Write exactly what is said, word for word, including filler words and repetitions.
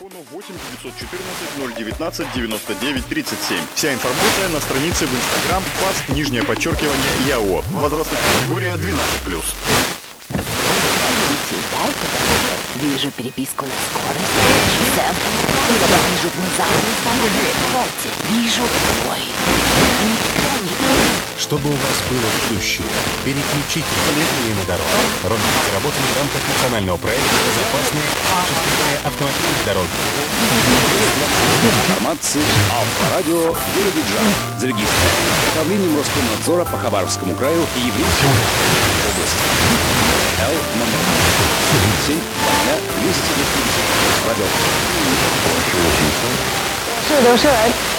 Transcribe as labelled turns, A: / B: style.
A: телефону восемь девятьсот четырнадцать ноль девятнадцать девяносто девять тридцать семь. Вся информация на странице в Instagram паст, нижнее подчеркивание, ЯО. Возрастная категория двенадцать плюс.
B: Вижу переписку на скорость. Сэм. Я вижу внезапный самолет. Вижу. Ой.
C: Чтобы у вас было будущее, переключите внимание на дорогу. Ролики работают в рамках национального проекта «Безопасные общественные автомобильные дороги».
D: Информации Авторадио Биробиджан. Зарегистрирован Управлением Роскомнадзора по Хабаровскому краю и Еврейской области. Л номер семь двести восемьдесят. Радио.
E: 是的，是来